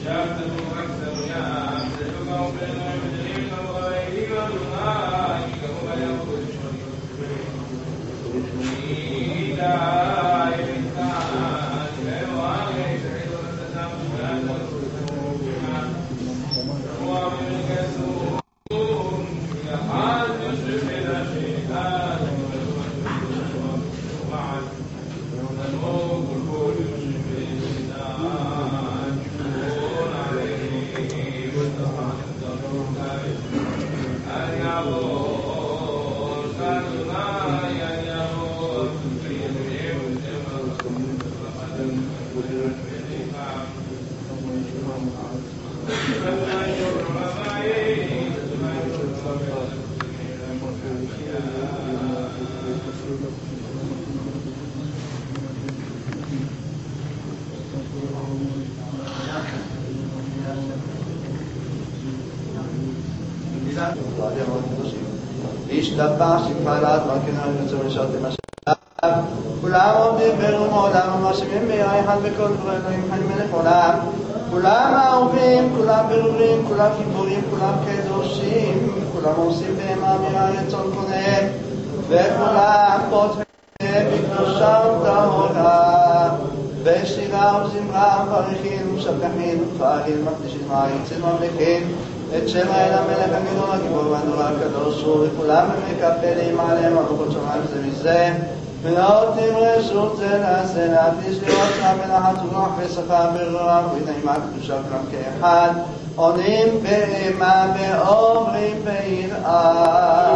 השתבח שמפעלת מלכנו יוצא ונשארתם השם כולם עומדים ברום העולם ומאשימים ביראה אחד בכל דברי אלוהים חיים מלך עולם כולם אהובים, כולם ברורים, כולם גיבורים, כולם קדושים כולם עושים בהמה מירה רצון קונם וכולם פותחים בקדושה וטהרה בשירה וזמרה מברכין ומשבחין ופארים מקדישים מעריצים ממלכים את שם האל המלך הגדול הגיבור והנורא הקדוש הוא וכולם מקפלים עליהם ארוחות שמיים זה מזה ונותנים רשות זה לזה להטיס לראות שם בנחת ורוח ושכה ברוח ונעימה קדושה כולם כאחד עונים באימה ואומרים ביראה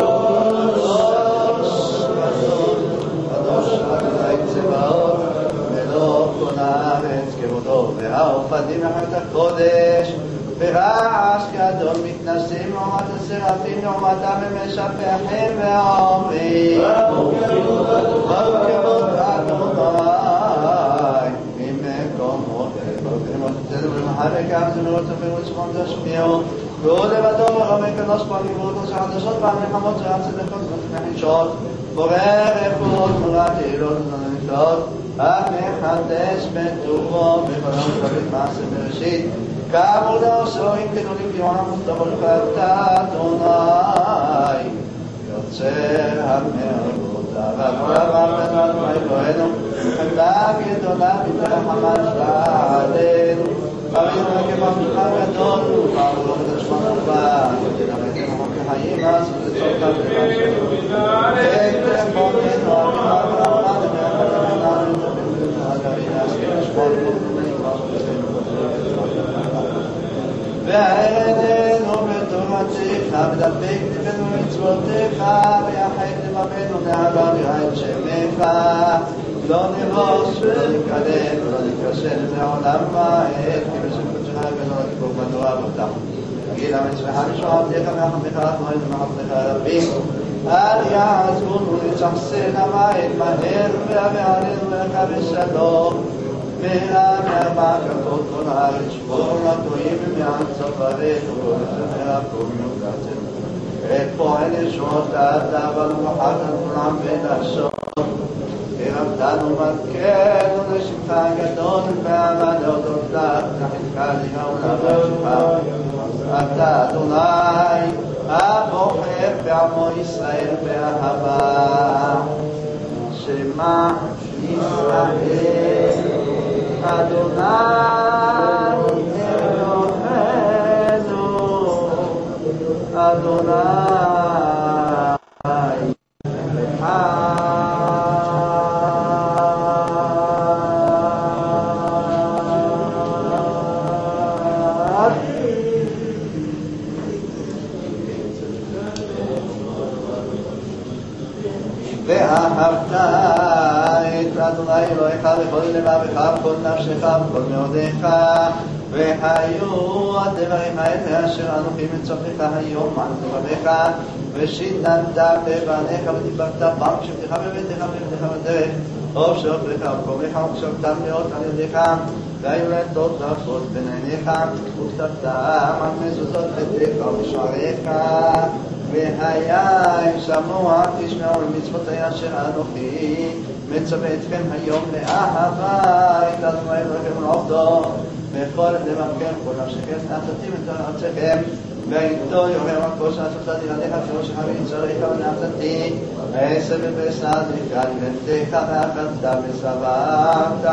קדוש אדוני צבאות מלוא כל הארץ כבודו והעופדים לחמת הקודש ברעש גדול מתנסים לעומת הסרטים לעומתם ומשפחים ואומרים ברוך כבוד אדוני ממקומות תתנו במחר וכך זמירות תפירו צפון תשמיעו והוא לבדו ורומי כנוס פעם גבורות נושא חדשות פעם מלחמות זרעת צדקות ומחישות בורא רפואות תמורת יעילות וננקות המחדש בטובו בכל המקבלת מעשה בראשית כאמור דרסורים גדולים כיונה מוסדבות ואתה אדוני יוצר המלכות והכל בנו אלוהינו חמדה גדולה ורחמת עלינו חבינו כמבטחה גדול וכאמרו ותשמע מובן ותלמדנו כחיים אז ותצורכם ותלמדנו והערדנו בתורתך ודבק לבנו מצוותיך ויחד לבבנו נעלה ויראת שמך לא נבוש ולא נקדם ולא נקשן לעולם ועד כי בשם קודשך הבאנו לגיבור בנורא ובטח גיל המצווך לשמוע עבדיך מהחמך התנועים ומחבדך הרבים אל יעזבונו לצחסן המים מהר והבעלינו לך בשלום מהרה מארבע כפות כל הארץ שבור לטועים ומעט צפרנו ולפני הכל מיוחדנו את פועל ישועות אתה אבל ומחת כולם ונשום הרמתנו מלכנו לשמך הגדול ואהבה להודות לך נחלקה לי העולם שלך אתה אדוני הבוחר בעמו ישראל באהבה שמע ישראל אדוני אלוהינו אדוני ואהבת את אדוני אלוהיך בכל לבבך ובכל נפשך ובכל מאודיך והיו הדבריך את אשר אנוכי מצווך היום על לבביך ושיננת בבניך ודיברת בם שבתך בביתך ובביתך בדרך ובשוכבך ובקומך ובשוכבתם לאות על ידיך והיו לטות רבות בין עיניך וכתבתם על מזוזות ביתך ובשעריך והיה אם שמוע תשמעו למצוותי אשר אנוכי מצווה אתכם היום לאהבה את אדוני אלוהיכם ולאהוב אותו בכל דמכם כל נפשכם נעשתים את ארצכם ואיתו יאמר הכל שנעשת דירתך פירושך ויצריך ונעשתי ועשר ובשר נפגע לבנתך ואכלת ושבעת.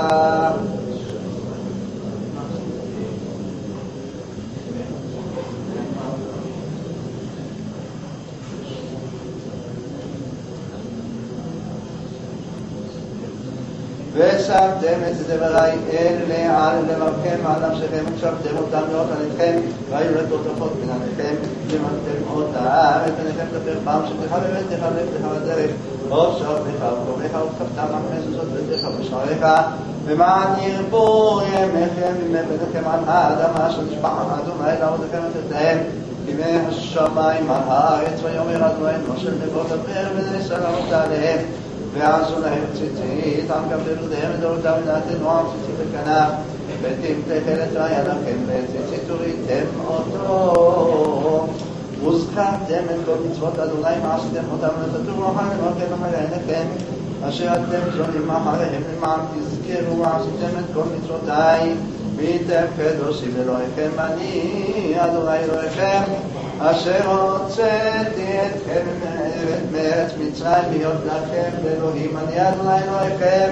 ושמתם את דברי אלה על לבבכם ועל נפשכם ושמתם אותם לאות על ידכם והיו לטוטפות בין עליכם ומתם אותם את פניכם כלפי פעם שתך בביתך ולכתך בדרך ובשעריך ובקומך וכתבתם על מזוזות ביתך ובשעריך למען ירבו ימיכם מבניכם על האדמה שנשבע אדוני לעבודכם ותתאם ימי השמיים על הארץ ויאמר אדוני משה נבות דבר ונעשה לעבוד עליהם ועשו להם ציצית על כף ירדיהם ודורותם ונעתנו על ציצית בכנף ותמתחל את ראיה לכם וציצית תוריתם אותו וזכרתם את כל מצוות אדוני מעשיתם אותם ותתורו אחר למרכם אחרי עיניכם אשר אתם זונים אחריהם למען תזכרו ועשיתם את כל מצוותיי ויתם קדושים אלוהיכם אני אדוני אלוהיכם אשר הוצאתי אתכם מארץ מצרים להיות לכם לאלוהים אני אדוני אלוהיכם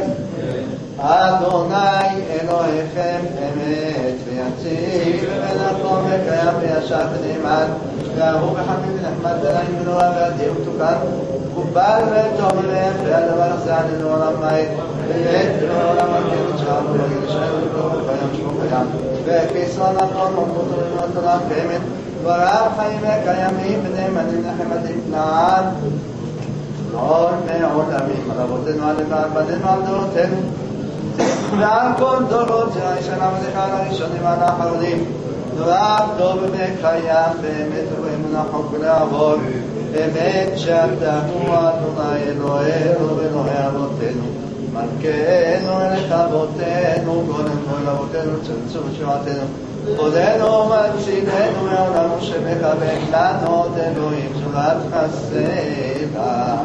אדוני אלוהיכם אמת ויציב ונכון וקיים וישר ונאמן ואהוב וחמים ונחמד ונעים ונורא ואדיר ותוקן מקובל וטוב להם והדבר הזה עלינו עולמי באמת ולעולם הקמת שלנו ולגיד ישראל ולברוך וקיים שמו קיים וכיסון נכון ומות ולמות עולם קיימת דבריו חיים וקיימים ונאמנים נחמדים לעד כל מעולמים על אבותינו על בנינו על דורותינו ועל כל דורות זה הישן עבדיך על הראשונים ועל האחרונים דבריו טוב וקיים באמת ובאמונה חוק ולעבור אמת שאתה הוא אדוני אלוהינו ואלוהי אבותינו מלכנו אליך אבותינו גוננו אל אבותינו צמצום ושבעתנו עודנו מצילנו מעולמו שמכוון לנו עוד אלוהים זולת חסדה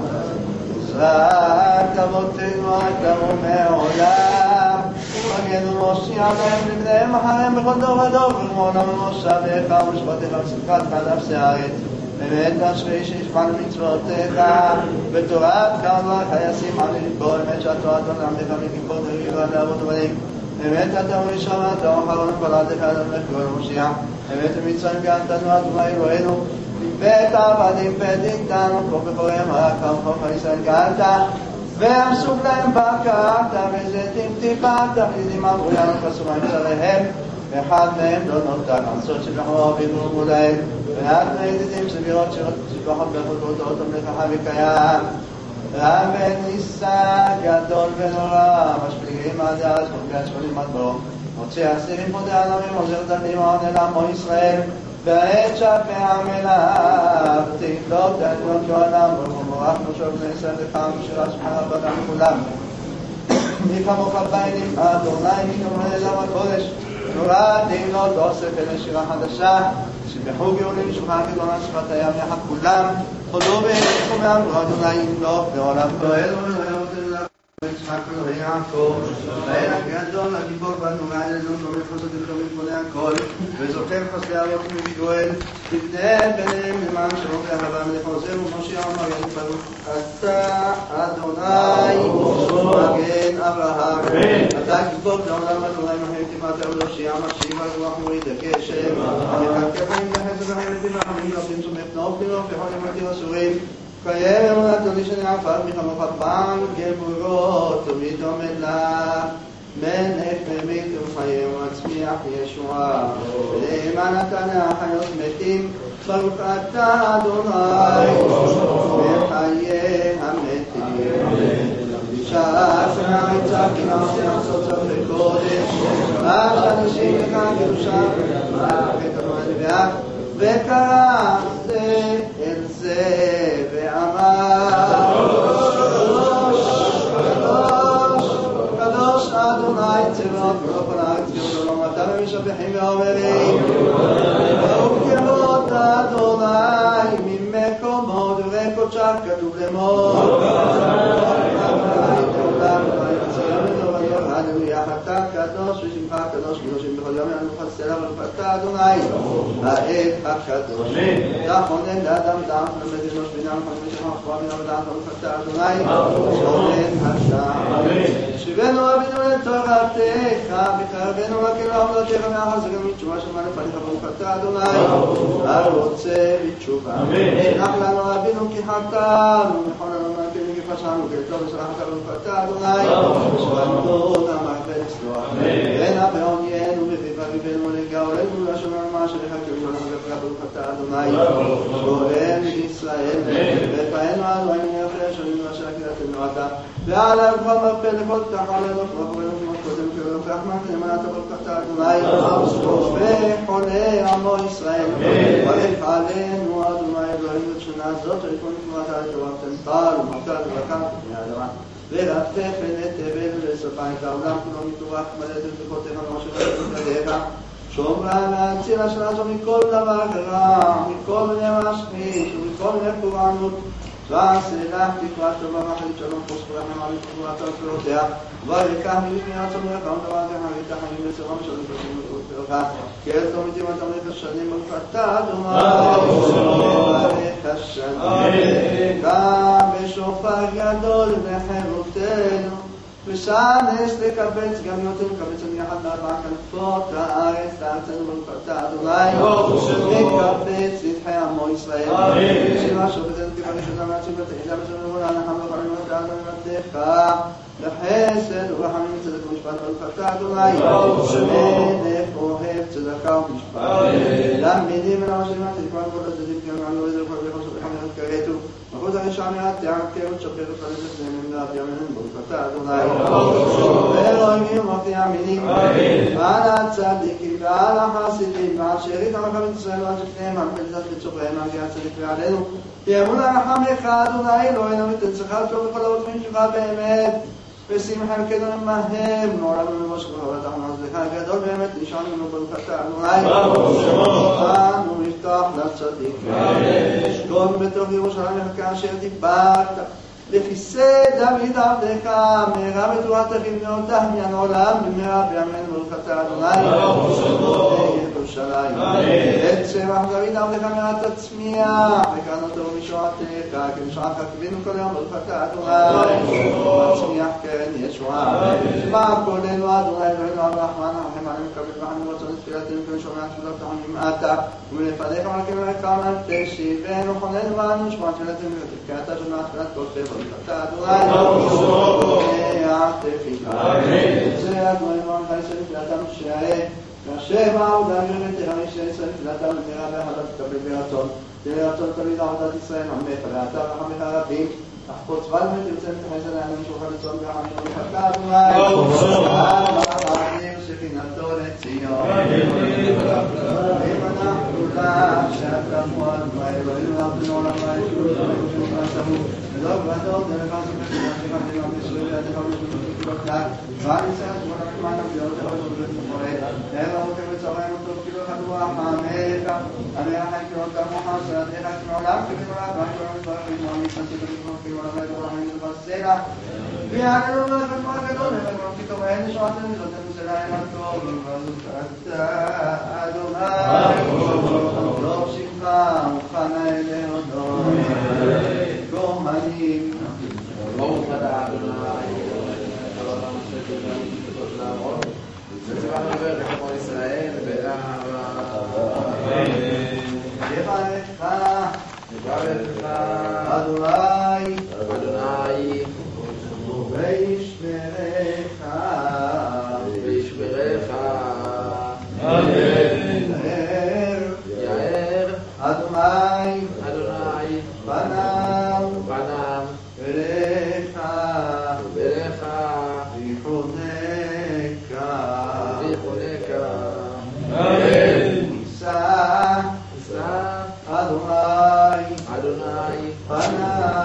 עזרת אבותינו עתנו מעולם ומגנו מושיע להם לבניהם אחריהם בכל דור ודור ומעולם מושבך ומשפטיך וצדקתך נפשי הארץ באמת אשרי שישמענו מצוותיך בתורת כמה חייסים עלי לכל אמת שהתורה תולמדך מגיפות וגיבה לעבוד ובנים אמת אתה ומשם אתה ואחרון ולדך אדונך כל מושיע אמת ומצרים גאלתנו אדוני אלוהינו בית עבדים פדיתנו כל בכוריהם הקם חוף ישראל גאלת והמסוג להם בקעת וזיתים טיפת תפלידים אמרו ים חסומים צריהם ואחד מהם לא נותר עשות שבחרו אבינו מולהם ואחד מידידים סבירות שפחות בחודות אותם לכך וקיים רב וניסה גדול ונורא משפיעים עד הארץ מופיע שכונים עד בו מוציא אסירים מודה עלמים עוזר דלים העונה לעמו ישראל בעת שפע מלאך תגדול תעליות יועדם ומורך נושב בני ישראל לחם שירה שמחה בדם כולם מי כמוך ביינים אדוני מי כמוך לזם הקודש נורא דהילות אוסף אלה שירה חדשה שבחו גאולים שולחן גדולה שפת הים יחד כולם חודו והלכו מאמרו אדוני ימלוך בעולם גואל ולהיות אלך ויצחק אלוהי יעקב ואל הגדול הגיבור בנו ועלינו תומך חסד וחמים פונה הכל וזוכר חסדי אבות מגואל תבדל ביניהם למען שלום ואהבה ולחוזר ומושיע ומגן ברוך אתה אדוני מגן אברהם אתה גיבור לעולם אדוני מחיים תימת הושיע משיב על רוח מוריד הקשב המקרקב להם בחסד וחמדים וחמים רבים סומך נוף לרוב לכל ימתיר אסורים קיים אמונתו שנעפר מחמוך פעם גבורות תמיד עומד לך מלך ממית וחיי ומצמיח ישועה ולאמן אתה להחיות מתים ברוך אתה אדוני וחיי המתים שעה שנעצה כי נעשה לעשות צפי קודש השלישי לכאן קדושה וקרא זה אל זה ואמר קדוש אדוני צבאות כל הארץ כבודו אתה ומשבחים ואומרים ברוך כבוד אדוני ממקומו דברי קודשה כתוב לאמור הללויה אתה קדוש ושמך קדוש קדוש קדושים בכל יום יענו לך סלע ולפתת אדוני העת הקדוש תכונן לאדם דעת ולמד אנוש בינה ולכונן משך מחברה בינה ודעת ולפתת אדוני שונן השם שיבנו אבינו לתורתך וקרבנו לקהילה עבודתך מאחר זה גם מתשובה שלמה לפניך ולפתת אדוני הרוצה בתשובה שלח לנו אבינו כי חטאנו נכון לנו מהכלים כי פשענו כטוב ושלחת ולפתת אדוני ושבנו נמח ולסלוח ואין בעוניינו בפיך ובנו לגאולנו לשון ממש שלך כבשון המגפך ולפתת אדוני שואל ישראל ופענו אנו היינו נרפא שונים ואשר הקהילתנו אתה ועליו כל מרפא לכל תחל אלוך ואחורנו כמות קודם כאלוך רחמן כנמנת ולפתת אדוני וחולה עמו ישראל ולך עלינו אדוני אלוהים לשנה הזאת ולכל נקמת על תורתן טל ומחתת ובקר בפני האדמה ולהפתח ונתבל ולסופה את העולם כולו מתורך מלאת ותחותיך ומשה ותחתיך שומרה והצילה שלנו מכל דבר רע מכל מיני משחיש ומכל מיני פורענות ועשה לך תקרת טובה ואחרית שלום פוספרה ממעלית ותחורתה ותחורותיה ויקח מלפני עצמך ודבר כחרית החיים בצרם שלום פרשים ותחורתך כי אל תומידים את המלך השנים ולפתת אדוני ולך השנים קם בשופר גדול לחירותנו ושנס לקבץ גם יותר לקבץ אני יחד מארבע כנפות הארץ לארצנו ולפתת אדוני מקבץ לתחי עמו ישראל שירה שופטנו כבני שנה מעצים ותחילה בשביל נבונה נחם וחמים ותעד ומתך לחסד ורחמים וצדק ומשפט ולפתת אדוני מלך אוהב צדקה ומשפט למדים ולמשלים תקווה וכל הצדיק גם עלו איזה וכל ביחד שבחמרת כרתו מחוז הרשע מעט תעקר ותשפר ותפלס להם להביא אמן ולפתת אדוני ואלוהים ומרתי המינים ועל הצדיקים ועל החסידים ועל שארית המלכם ישראל ועל שפניהם ועל פלזת בצופריהם ועל גאה הצדיק ועלינו תאמון הרחמך אדוני אלוהינו ותצלך וטוב בכל הרוצחים שלך באמת ושמחה וכדו עמהם נעולנו ממש ובטח ונעזלך הגדול באמת נשענו ולפתת אדוני אנו נפתח לצדיק שכון בתוך ירושלים מחכה אשר דיברת לכיסא דוד עבדך מהרה בתורת אחינו תחמיין עולם במהרה בימינו ולפתת אדוני ירושלים את שבח דוד עבדך מהרה תצמיח וקרנותו משועתך כמשועתך כבינו כל יום ולפתת אדוני מצמיח קרן ישועה שמע קולנו אדוני אלוהינו הרחמן הרחם עלינו מקבל וחנים רצון את תפילתנו כמשומע תפילות תחמים עתה ולפניך מלכנו יקרמן תשיבנו חוננו ואנו נשמע תפילתנו ותפקעתה שמע תפילת כל פה ולפתת אדוני תפילה זה אדוני מועמד ישראל תפילתם שערי והשם העודה גרמת הרי שישראל תפילתם ומהרה בהחלט תקבל ברצון תהיה רצון תמיד עבודת ישראל עמך ואתה רחמך רבים אך פוצבל ותרצה מתחייס על העלים שלך לצון וחמים ולפתת אדוני הרחמים שכינתו לציון אם אנחנו לך שאתה מועד ואלוהים רבנו עולם וישוב וישוב ועשהו ודוק ועדוק דרך עזוב וחדשך ונאום ישרים וידך ושבותך ועל ישראל שמונה כמן המדיעות לחשוב ותמורד אלא מותק וצורם אותו כאילו חדוע חמך עליה חייק אותם וחסרתך כמעולם כבנולד ועקרם יתברך ויתמועל מתנשי ותמוך כמעולם ויתמורחים לבסלע ויעננו ולכתמור הגדול ולכתמור פתאום אין נשועתנו זאתנו סלעים הטוב ולפתת אדוני לא שמך מוכנה להודות כהנים ברוך אתה אדוני העולם שתקדוש לעמוד וצריכה לדבר לכמו ישראל יברך אדוני וישמרך יאר אדוני פניו אליך יישא אדוני פניו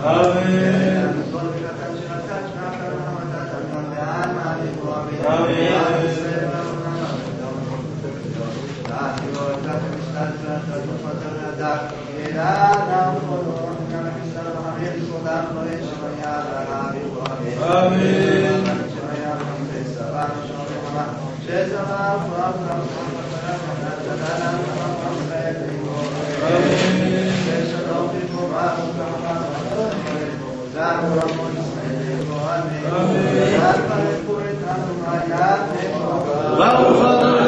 Amen.